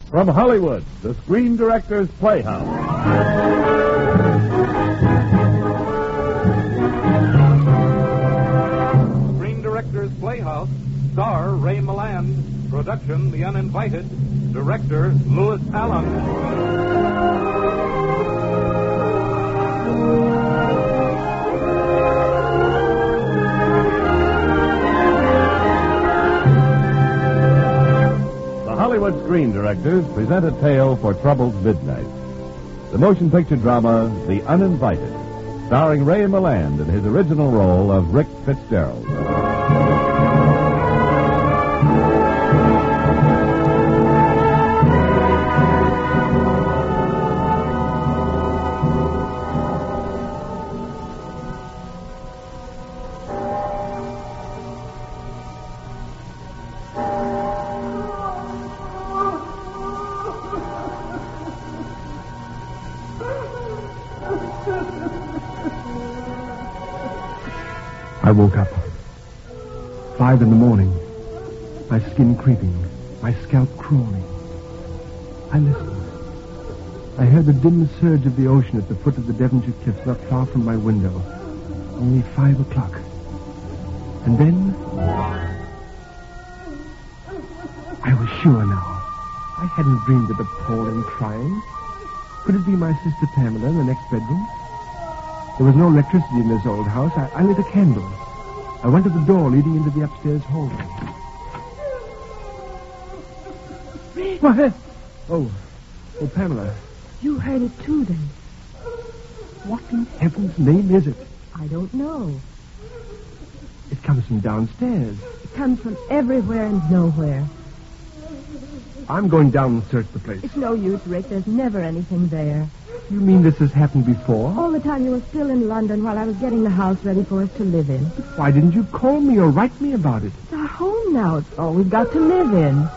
From Hollywood, the Screen Directors Playhouse. Screen Directors Playhouse. Star Ray Milland. Production The Uninvited. Director Louis Allen. Hollywood Screen Directors present a tale for troubled midnight. The motion picture drama, The Uninvited, starring Ray Milland in his original role of Rick Fitzgerald. I woke up. 5 in the morning. My skin creeping. My scalp crawling. I listened. I heard the dim surge of the ocean at the foot of the Devonshire cliffs not far from my window. Only 5 o'clock. And then... I was sure now. I hadn't dreamed of appalling crying. Could it be my sister Pamela in the next bedroom? There was no electricity in this old house. I lit a candle. I went to the door leading into the upstairs hallway. What? Oh, Pamela. You heard it too, then? What in heaven's name is it? I don't know. It comes from downstairs. It comes from everywhere and nowhere. I'm going down and search the place. It's no use, Rick. There's never anything there. You mean this has happened before? All the time you were still in London while I was getting the house ready for us to live in. Why didn't you call me or write me about it? It's our home now. It's all we've got to live in.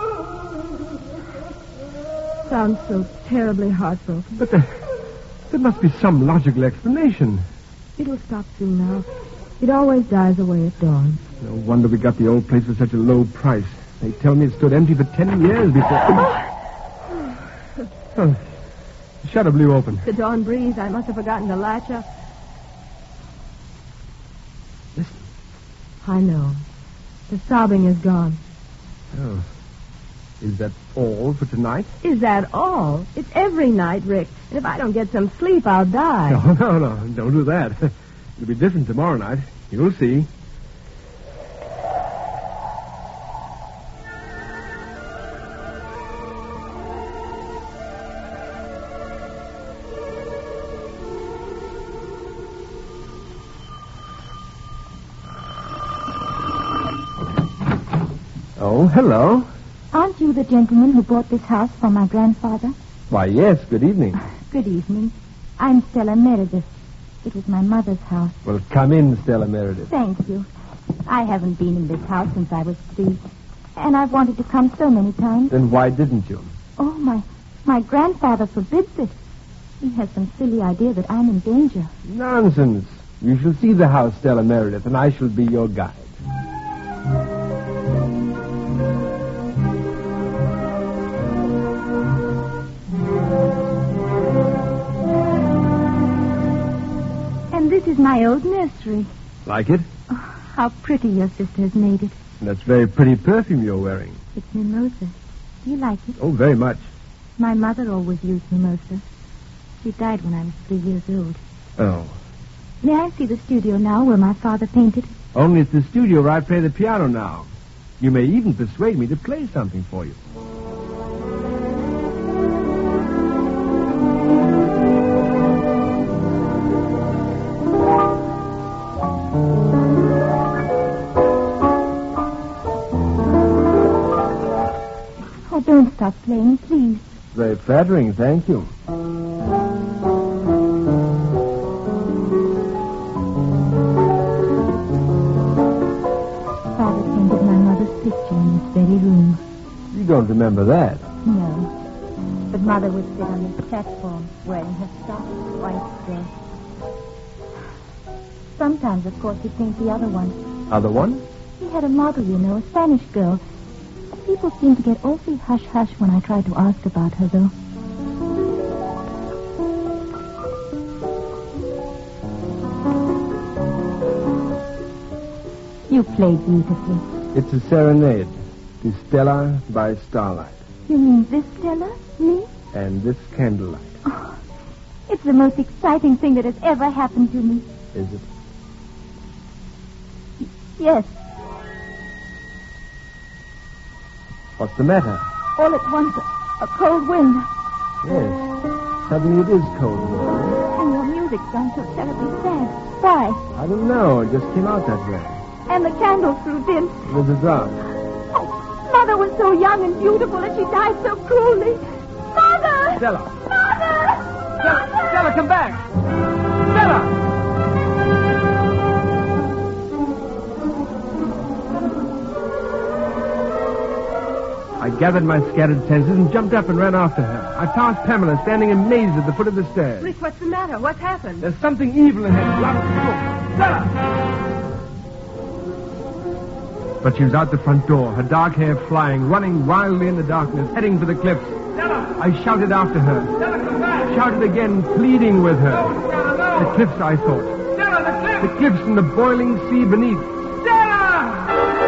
Sounds so terribly heartbroken. But there must be some logical explanation. It'll stop soon now. It always dies away at dawn. No wonder we got the old place for such a low price. They tell me it stood empty for 10 years before... Oh. The shutter blew open. The dawn breeze. I must have forgotten to latch up. Listen. I know. The sobbing is gone. Oh. Is that all for tonight? Is that all? It's every night, Rick. And if I don't get some sleep, I'll die. No. Don't do that. It'll be different tomorrow night. You'll see. Oh, hello. Aren't you the gentleman who bought this house for my grandfather? Why, yes. Good evening. Good evening. I'm Stella Meredith. It was my mother's house. Well, come in, Stella Meredith. Thank you. I haven't been in this house since I was 3. And I've wanted to come so many times. Then why didn't you? Oh, my grandfather forbids it. He has some silly idea that I'm in danger. Nonsense. You shall see the house, Stella Meredith, and I shall be your guide. This is my old nursery. Like it? Oh, how pretty your sister has made it. That's very pretty perfume you're wearing. It's mimosa. Do you like it? Oh, very much. My mother always used mimosa. She died when I was 3 years old. Oh. May I see the studio now where my father painted? Only it's the studio where I play the piano now. You may even persuade me to play something for you. Oh, don't stop playing, please. Very flattering, thank you. Father painted my mother's picture in this very room. You don't remember that? No. But Mother would sit on this platform wearing her soft white dress. Sometimes, of course, he'd paint the other one. Other one? He had a model, you know, a Spanish girl. People seem to get awfully hush-hush when I try to ask about her, though. You played beautifully. It's a serenade to Stella by starlight. You mean this Stella? Me? And this candlelight. Oh, it's the most exciting thing that has ever happened to me. Is it? Yes. What's the matter? All at once, a cold wind. Yes. Suddenly it is cold. And your music sounds so terribly sad. Why? I don't know. It just came out that way. And the candles grew dim. It was a draught. Oh, Mother was so young and beautiful, and she died so cruelly. Mother! Stella! Mother! Mother! Stella, come back! Stella! I gathered my scattered senses and jumped up and ran after her. I passed Pamela standing amazed at the foot of the stairs. Rick, what's the matter? What's happened? There's something evil ahead. Loud smoke. Stella! But she was out the front door, her dark hair flying, running wildly in the darkness, heading for the cliffs. Stella! I shouted after her. Stella, come back! Shouted again, pleading with her. No, Stella, no! The cliffs, I thought. Stella, the cliffs! The cliffs and the boiling sea beneath. Stella!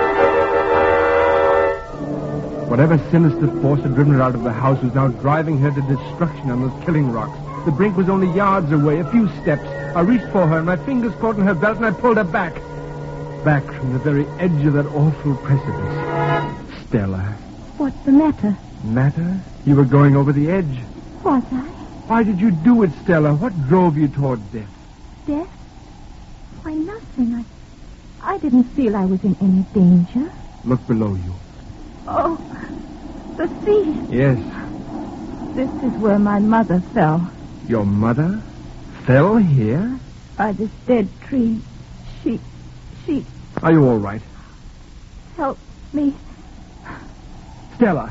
Whatever sinister force had driven her out of the house was now driving her to destruction on those killing rocks. The brink was only yards away, a few steps. I reached for her, and my fingers caught in her belt, and I pulled her back. Back from the very edge of that awful precipice. Stella. What's the matter? Matter? You were going over the edge. Was I? Why did you do it, Stella? What drove you toward death? Death? Why, nothing. I didn't feel I was in any danger. Look below you. Oh, the sea. Yes. This is where my mother fell. Your mother fell here? By this dead tree. She... Are you all right? Help me. Stella.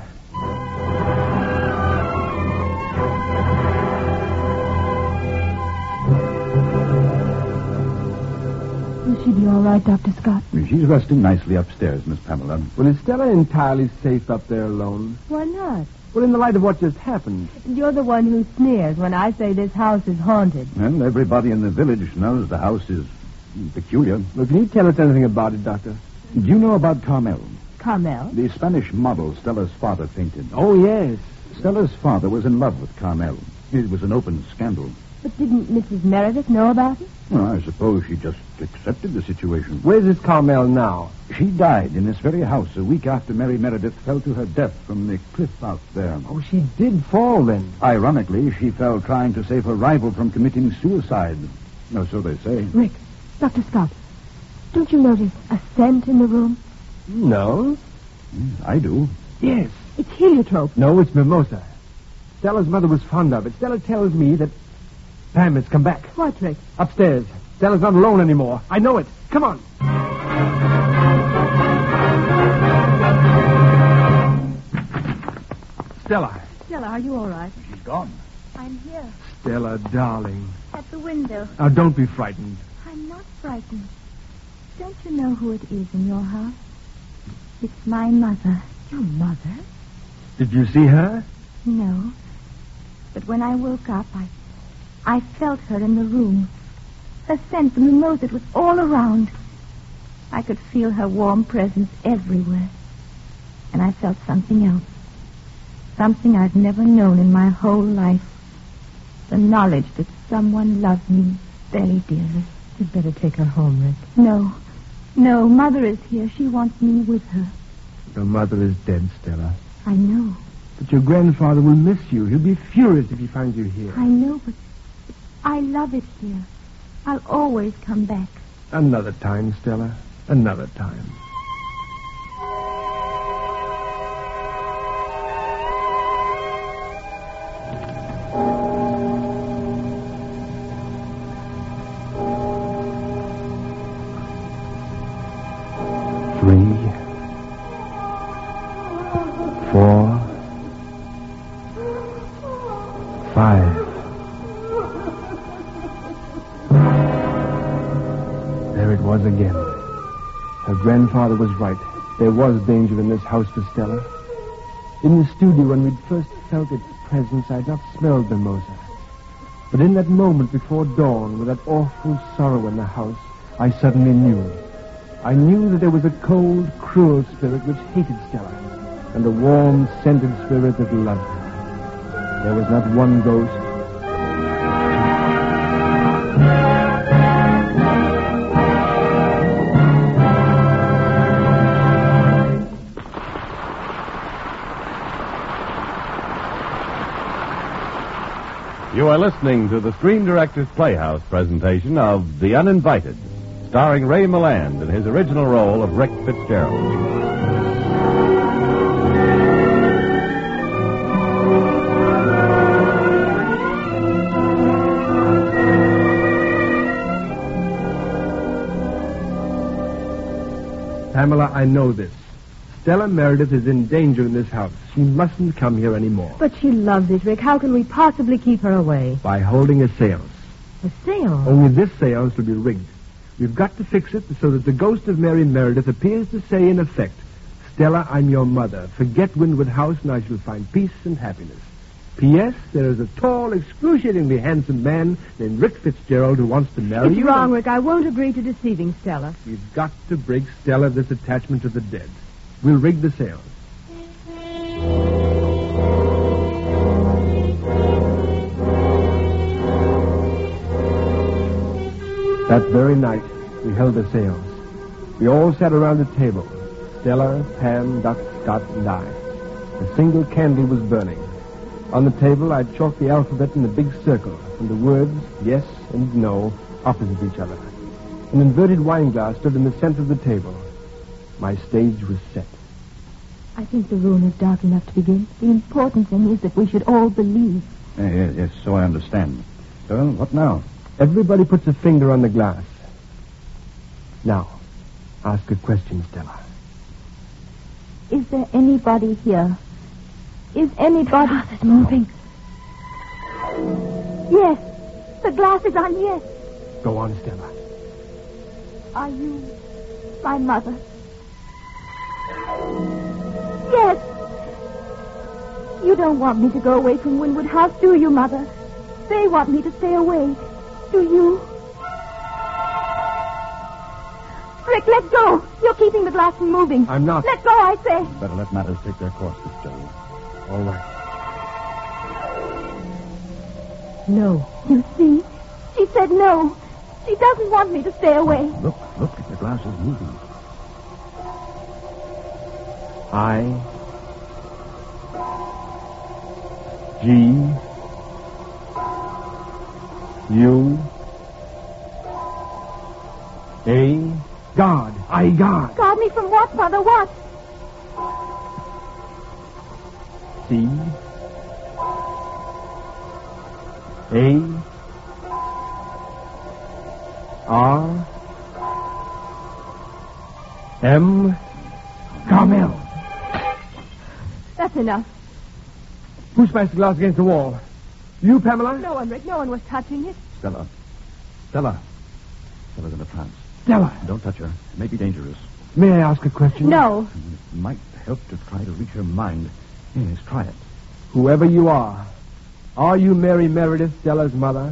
Will she be all right, Dr. Scott? She's resting nicely upstairs, Miss Pamela. Well, is Stella entirely safe up there alone? Why not? Well, in the light of what just happened. You're the one who sneers when I say this house is haunted. And everybody in the village knows the house is peculiar. Well, can you tell us anything about it, Doctor? Do you know about Carmel? Carmel? The Spanish model Stella's father painted. Oh, yes. Stella's father was in love with Carmel. It was an open scandal. But didn't Mrs. Meredith know about it? Well, I suppose she just accepted the situation. Where's this Carmel now? She died in this very house a week after Mary Meredith fell to her death from the cliff out there. Oh, she did fall then. Ironically, she fell trying to save her rival from committing suicide. No, so they say. Rick, Dr. Scott, don't you notice a scent in the room? No. I do. Yes. It's heliotrope. No, it's mimosa. Stella's mother was fond of it. Stella tells me that... Pam, it's come back. What, Rick? Upstairs. Stella's not alone anymore. I know it. Come on. Stella. Stella, are you all right? She's gone. I'm here, Stella, darling. at the window. Now, don't be frightened. I'm not frightened. Don't you know who it is in your house? It's my mother. Your mother? Did you see her? No. But when I woke up, I felt her in the room. Her scent, the mimosa, it was all around. I could feel her warm presence everywhere. And I felt something else. Something I've never known in my whole life. The knowledge that someone loved me very dearly. You'd better take her home, Rick. No, Mother is here. She wants me with her. Your mother is dead, Stella. I know. But your grandfather will miss you. He'll be furious if he finds you here. I know, but I love it here. I'll always come back. Another time, Stella. Another time. Three, 4, 5. There it was again. Her grandfather was right. There was danger in this house for Stella. In the studio, when we'd first felt its presence, I'd not smelled mimosa. But in that moment before dawn, with that awful sorrow in the house, I suddenly knew. I knew that there was a cold, cruel spirit which hated Stella, and a warm, scented spirit that loved her. There was not one ghost. You are listening to the Screen Directors Playhouse presentation of The Uninvited, starring Ray Milland in his original role of Rick Fitzgerald. Pamela, I know this. Stella Meredith is in danger in this house. She mustn't come here anymore. But she loves it, Rick. How can we possibly keep her away? By holding a seance. A seance? Only this seance will be rigged. We've got to fix it so that the ghost of Mary Meredith appears to say, in effect, Stella, I'm your mother. Forget Windward House and I shall find peace and happiness. P.S. There is a tall, excruciatingly handsome man named Rick Fitzgerald who wants to marry you. It's wrong, Rick. I won't agree to deceiving Stella. We've got to break Stella of this attachment to the dead. We'll rig the seance. That very night, we held a seance. We all sat around the table. Stella, Pam, Doc, Scott, and I. A single candle was burning. On the table, I'd chalked the alphabet in a big circle, and the words, yes and no, opposite each other. An inverted wine glass stood in the center of the table. My stage was set. I think the room is dark enough to begin. The important thing is that we should all believe. Yes, so I understand. So, what now? Everybody puts a finger on the glass. Now, ask a question, Stella. Is there anybody here? Is anybody... The glass is moving. Yes. The glass is on, yes. Go on, Stella. Are you my mother? Yes. You don't want me to go away from Windward House, do you, Mother? They want me to stay away. Do you? Rick, let go. You're keeping the glass from moving. I'm not. Let go, I say. Better let matters take their course, Fitzgerald. All right. No. You see? She said no. She doesn't want me to stay away. Look, the glass is moving. I, G, U, A, God. I, God. Guard me from what, Mother? What? C, A, R, M, Carmel. That's enough. Who smashed the glass against the wall? You, Pamela? No one, Rick. No one was touching it. Stella's in a trance. Stella. Don't touch her. It may be dangerous. May I ask a question? No. It might help to try to reach her mind. Yes, try it. Whoever you are you Mary Meredith, Stella's mother?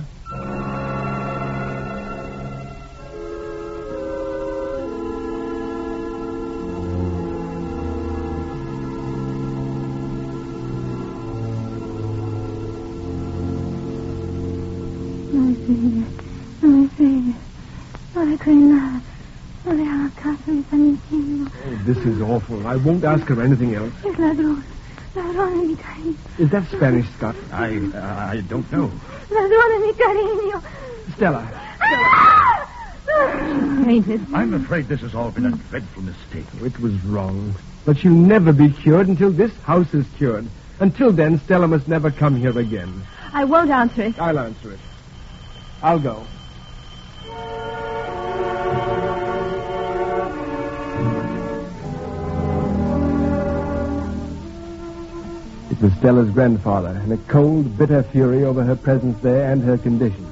This is awful. I won't ask her anything else. Is that Spanish, Scott? I don't know. Stella. Fainted. I'm afraid this has all been a dreadful mistake. It was wrong. But she'll never be cured until this house is cured. Until then, Stella must never come here again. I won't answer it. I'll answer it. I'll go. It was Stella's grandfather, in a cold, bitter fury over her presence there and her condition.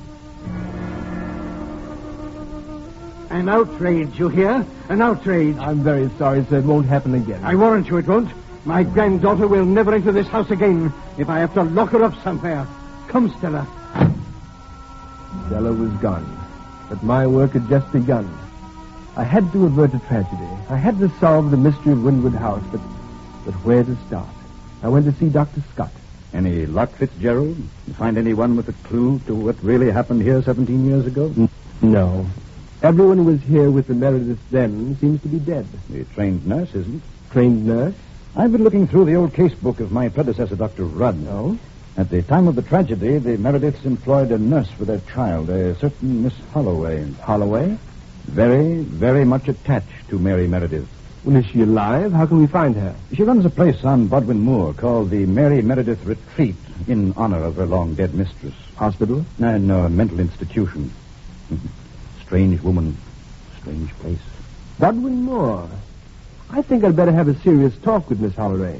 An outrage, you hear? An outrage. I'm very sorry, sir. It won't happen again. I warrant you it won't. My granddaughter will never enter this house again if I have to lock her up somewhere. Come, Stella. Stella was gone, but my work had just begun. I had to avert a tragedy. I had to solve the mystery of Windward House, but where to start? I went to see Dr. Scott. Any luck, Fitzgerald? You find anyone with a clue to what really happened here 17 years ago? No. Everyone who was here with the Merediths then seems to be dead. The trained nurse isn't. Trained nurse? I've been looking through the old case book of my predecessor, Dr. Rudd. Oh? At the time of the tragedy, the Merediths employed a nurse for their child, a certain Miss Holloway. Holloway? Very, very much attached to Mary Meredith. Well, is she alive? How can we find her? She runs a place on Bodwin Moor called the Mary Meredith Retreat in honor of her long-dead mistress. Hospital? No, a mental institution. Strange woman, strange place. Bodwin Moor. I think I'd better have a serious talk with Miss Holloway.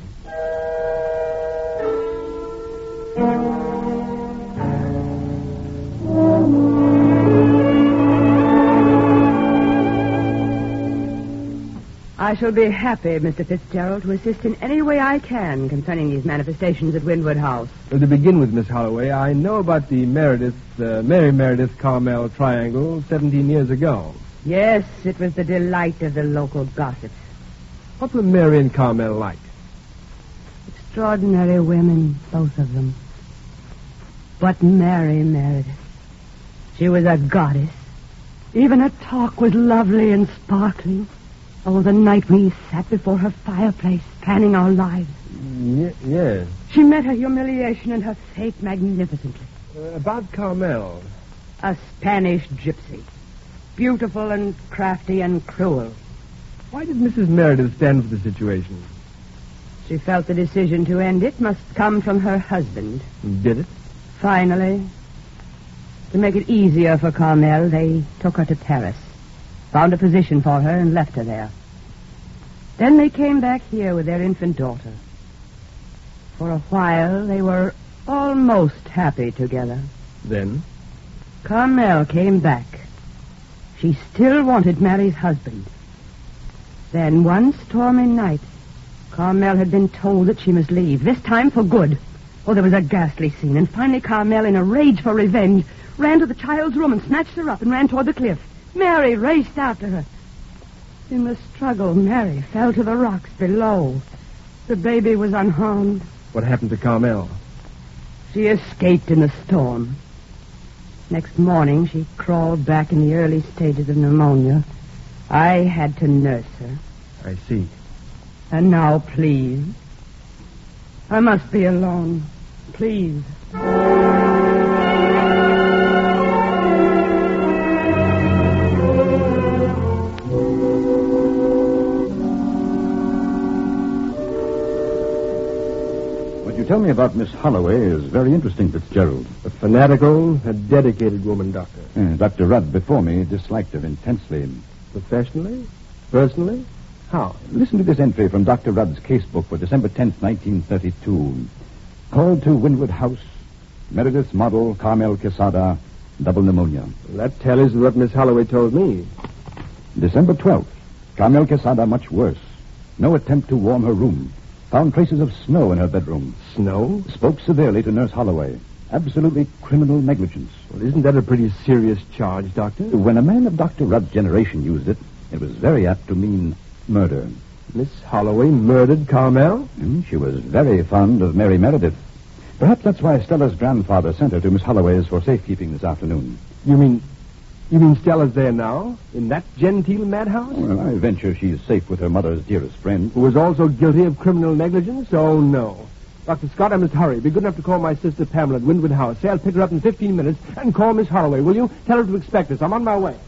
I shall be happy, Mr. Fitzgerald, to assist in any way I can concerning these manifestations at Windward House. Well, to begin with, Miss Holloway, I know about the Mary Meredith Carmel triangle 17 years ago. Yes, it was the delight of the local gossips. What were Mary and Carmel like? Extraordinary women, both of them. But Mary Meredith, she was a goddess. Even her talk was lovely and sparkling. Oh, the night we sat before her fireplace, planning our lives. Yes. She met her humiliation and her fate magnificently. About Carmel. A Spanish gypsy. Beautiful and crafty and cruel. Why did Mrs. Meredith stand for the situation? She felt the decision to end it must come from her husband. Did it? Finally, to make it easier for Carmel, they took her to Paris. Found a position for her and left her there. Then they came back here with their infant daughter. For a while, they were almost happy together. Then? Carmel came back. She still wanted Mary's husband. Then one stormy night, Carmel had been told that she must leave, this time for good. Oh, there was a ghastly scene, and finally Carmel, in a rage for revenge, ran to the child's room and snatched her up and ran toward the cliff. Mary raced after her. In the struggle, Mary fell to the rocks below. The baby was unharmed. What happened to Carmel? She escaped in the storm. Next morning, she crawled back in the early stages of pneumonia. I had to nurse her. I see. And now, please. I must be alone. Please. What you tell me about Miss Holloway is very interesting, Fitzgerald. A fanatical, a dedicated woman, Doctor. Dr. Rudd, before me, disliked her intensely. Professionally? Personally? How? Listen to this entry from Dr. Rudd's casebook for December 10th, 1932. Called to Windward House, Meredith's model, Carmel Quesada, double pneumonia. That tallies with what Miss Holloway told me. December 12th, Carmel Quesada much worse. No attempt to warm her room. Found traces of snow in her bedroom. Snow? Spoke severely to Nurse Holloway. Absolutely criminal negligence. Well, isn't that a pretty serious charge, Doctor? When a man of Dr. Rudd's generation used it, it was very apt to mean murder. Miss Holloway murdered Carmel? She was very fond of Mary Meredith. Perhaps that's why Stella's grandfather sent her to Miss Holloway's for safekeeping this afternoon. You mean Stella's there now? In that genteel madhouse? Well, I venture she's safe with her mother's dearest friend. Who was also guilty of criminal negligence? Oh, no. Dr. Scott, I must hurry. Be good enough to call my sister Pamela at Windward House. Say I'll pick her up in 15 minutes and call Miss Holloway, will you? Tell her to expect us. I'm on my way.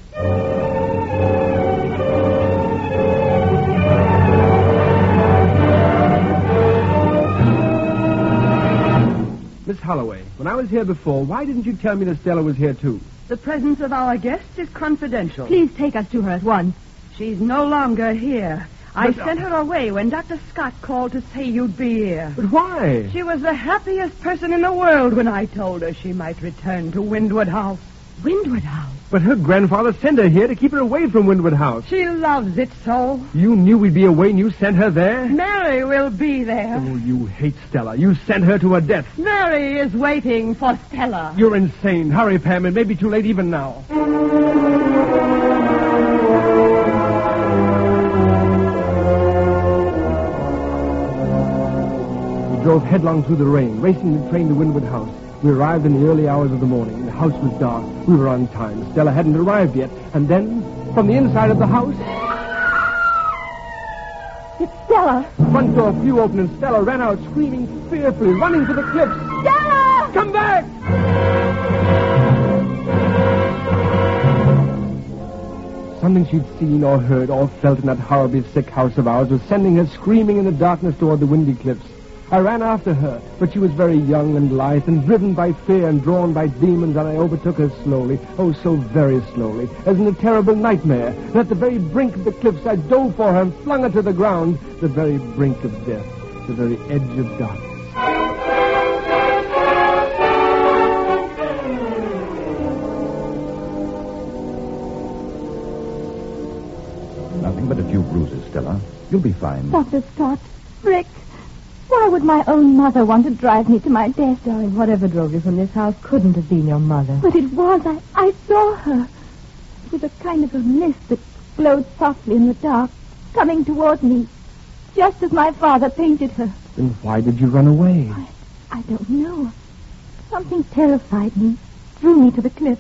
Miss Holloway, when I was here before, why didn't you tell me that Stella was here, too? The presence of our guest is confidential. Please take us to her at once. She's no longer here. I sent her away when Dr. Scott called to say you'd be here. But why? She was the happiest person in the world when I told her she might return to Windward House. Windward House. But her grandfather sent her here to keep her away from Windward House. She loves it so. You knew we'd be away and you sent her there? Mary will be there. Oh, you hate Stella. You sent her to her death. Mary is waiting for Stella. You're insane. Hurry, Pam. It may be too late even now. We drove headlong through the rain, racing the train to Windward House. We arrived in the early hours of the morning. The house was dark. We were on time. Stella hadn't arrived yet. And then, from the inside of the house... It's Stella. The front door flew open and Stella ran out screaming fearfully, running for the cliffs. Stella! Come back! Something she'd seen or heard or felt in that horribly sick house of ours was sending her screaming in the darkness toward the windy cliffs. I ran after her, but she was very young and lithe and driven by fear and drawn by demons, and I overtook her slowly, oh, so very slowly, as in a terrible nightmare. And at the very brink of the cliffs, I dove for her and flung her to the ground, the very brink of death, the very edge of darkness. Nothing but a few bruises, Stella. You'll be fine. Dr. Scott, Rick, why would my own mother want to drive me to my death? Darling, whatever drove you from this house couldn't have been your mother. But it was. I saw her. With a kind of a mist that glowed softly in the dark, coming toward me, just as my father painted her. Then why did you run away? I don't know. Something terrified me, drew me to the cliff.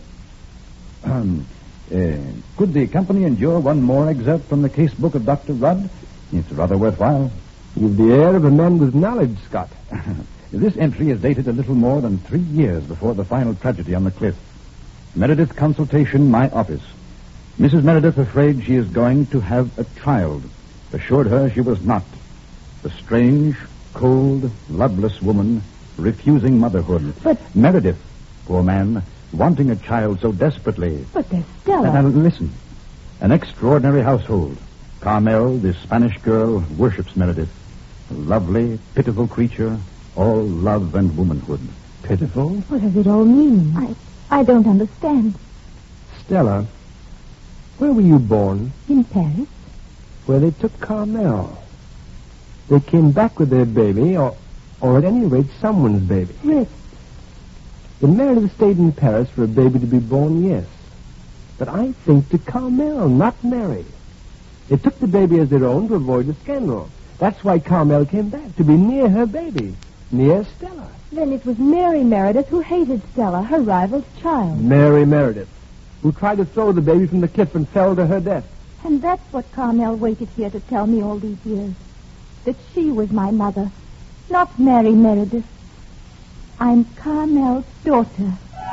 Could the company endure one more excerpt from the case book of Dr. Rudd? It's rather worthwhile. You've the air of a man with knowledge, Scott. This entry is dated a little more than 3 years before the final tragedy on the cliff. Meredith consultation, my office. Mrs. Meredith afraid she is going to have a child. Assured her she was not. The strange, cold, loveless woman refusing motherhood. But Meredith, poor man, wanting a child so desperately. But there's Stella. Now, listen. An extraordinary household. Carmel, the Spanish girl, worships Meredith. A lovely, pitiful creature, all love and womanhood. Pitiful? What does it all mean? I don't understand. Stella, where were you born? In Paris? Where they took Carmel. They came back with their baby, or at any rate, someone's baby. Rick. The Meredith stayed in Paris for a baby to be born, yes. But I think to Carmel, not Mary. They took the baby as their own to avoid a scandal. That's why Carmel came back, to be near her baby, near Stella. Then it was Mary Meredith who hated Stella, her rival's child. Mary Meredith, who tried to throw the baby from the cliff and fell to her death. And that's what Carmel waited here to tell me all these years. That she was my mother, not Mary Meredith. I'm Carmel's daughter.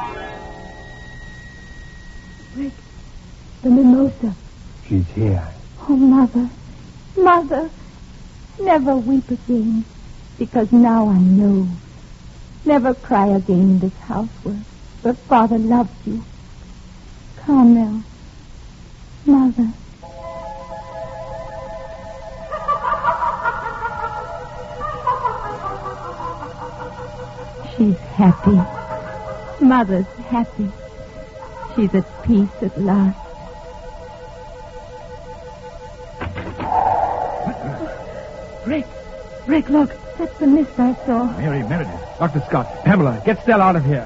Rick, the mimosa. She's here. Oh, Mother, Mother, never weep again, because now I know. Never cry again in this house where Father loves you. Carmel, Mother. She's happy. Mother's happy. She's at peace at last. Rick, look. That's the mist I saw. Mary Meredith. Dr. Scott, Pamela, get Stella out of here.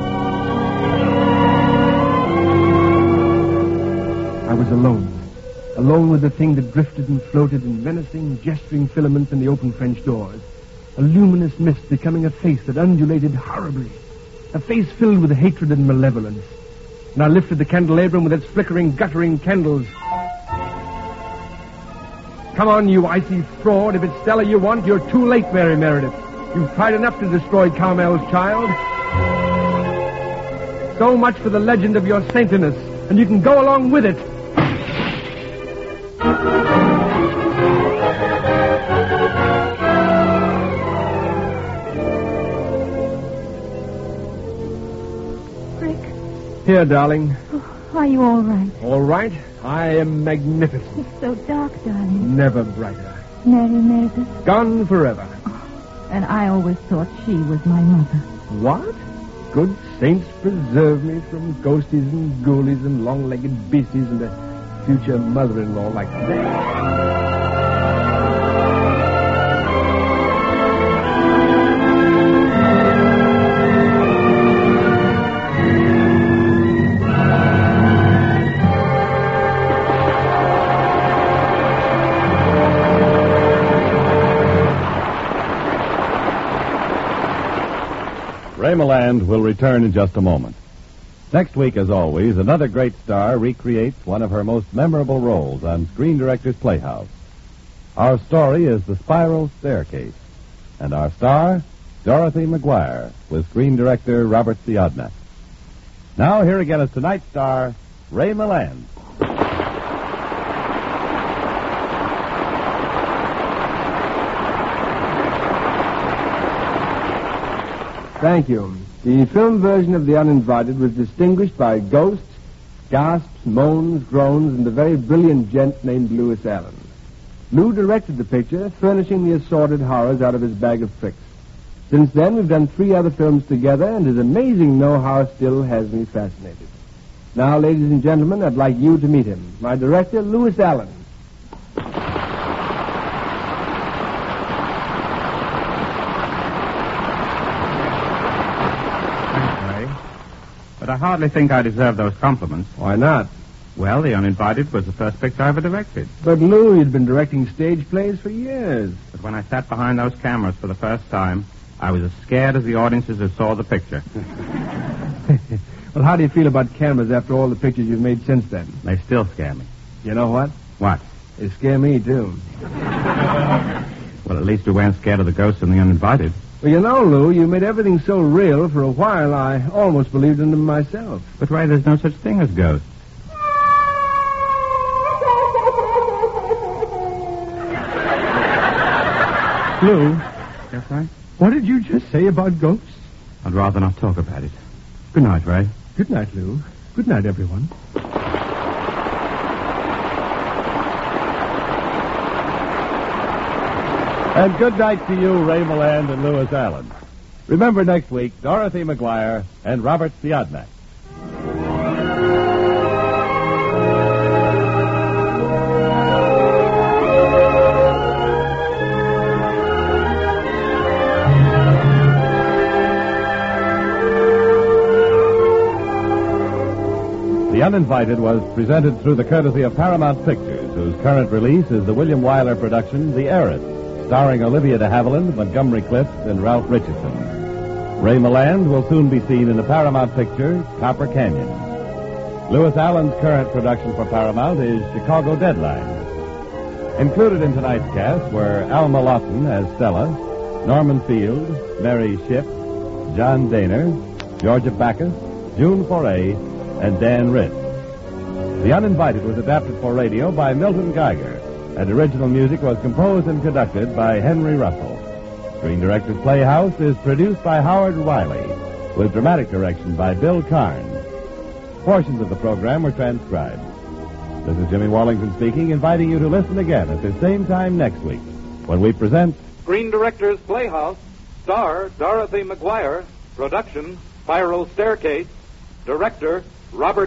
I was alone. Alone with the thing that drifted and floated in menacing, gesturing filaments in the open French doors. A luminous mist becoming a face that undulated horribly. A face filled with hatred and malevolence. And I lifted the candelabrum with its flickering, guttering candles. Come on, you icy fraud. If it's Stella you want, you're too late, Mary Meredith. You've tried enough to destroy Carmel's child. So much for the legend of your saintliness, and you can go along with it. Rick. Here, darling. Oh, are you all right? All right. I am magnificent. It's so dark, darling. Never brighter. Mary Meredith. Gone forever. And I always thought she was my mother. What? good saints preserve me from ghosties and ghoulies and long-legged beasties and a future mother-in-law like that. Ray Milland will return in just a moment. Next week, as always, another great star recreates one of her most memorable roles on Screen Directors Playhouse. Our story is The Spiral Staircase, and our star, Dorothy McGuire, with screen director Robert Siodmak. Now, here again is tonight's star, Ray Milland. Thank you. The film version of The Uninvited was distinguished by ghosts, gasps, moans, groans, and a very brilliant gent named Louis Allen. Lou directed the picture, furnishing the assorted horrors out of his bag of tricks. Since then, we've done 3 other films together, and his amazing know-how still has me fascinated. Now, ladies and gentlemen, I'd like you to meet him. My director, Louis Allen. But I hardly think I deserve those compliments. Why not? Well, The Uninvited was the first picture I ever directed. But, Lou, you'd been directing stage plays for years. But when I sat behind those cameras for the first time, I was as scared as the audiences who saw the picture. Well, how do you feel about cameras after all the pictures you've made since then? They still scare me. You know what? What? They scare me, too. Well, at least we weren't scared of the ghosts in The Uninvited. Well, you know, Lou, you made everything so real, for a while I almost believed in them myself. But, Ray, there's no such thing as ghosts. Lou, Yes, Ray? what did you just say about ghosts? I'd rather not talk about it. Good night, Ray. Good night, Lou. Good night, everyone. And good night to you, Ray Milland and Louis Allen. Remember next week, Dorothy McGuire and Robert Siodmak. The Uninvited was presented through the courtesy of Paramount Pictures, whose current release is the William Wyler production, The Heiress, starring Olivia de Havilland, Montgomery Clift, and Ralph Richardson. Ray Milland will soon be seen in the Paramount picture, Copper Canyon. Louis Allen's current production for Paramount is Chicago Deadline. Included in tonight's cast were Alma Lawson as Stella, Norman Field, Mary Shipp, John Daner, Georgia Backus, June Foray, and Dan Ritz. The Uninvited was adapted for radio by Milton Geiger, and original music was composed and conducted by Henry Russell. Screen Directors Playhouse is produced by Howard Wiley, with dramatic direction by Bill Carnes. Portions of the program were transcribed. This is Jimmy Wallington speaking, inviting you to listen again at the same time next week, when we present Screen Directors Playhouse, star Dorothy McGuire, production Spiral Staircase, director Robert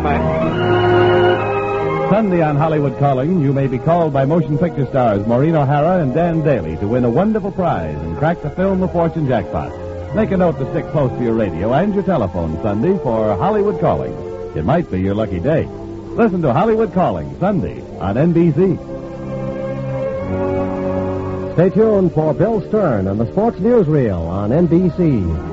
Siodmak. Sunday on Hollywood Calling, you may be called by motion picture stars Maureen O'Hara and Dan Daly to win a wonderful prize and crack the Film of Fortune jackpot. Make a note to stick close to your radio and your telephone Sunday for Hollywood Calling. It might be your lucky day. Listen to Hollywood Calling Sunday on NBC. Stay tuned for Bill Stern and the Sports Newsreel on NBC.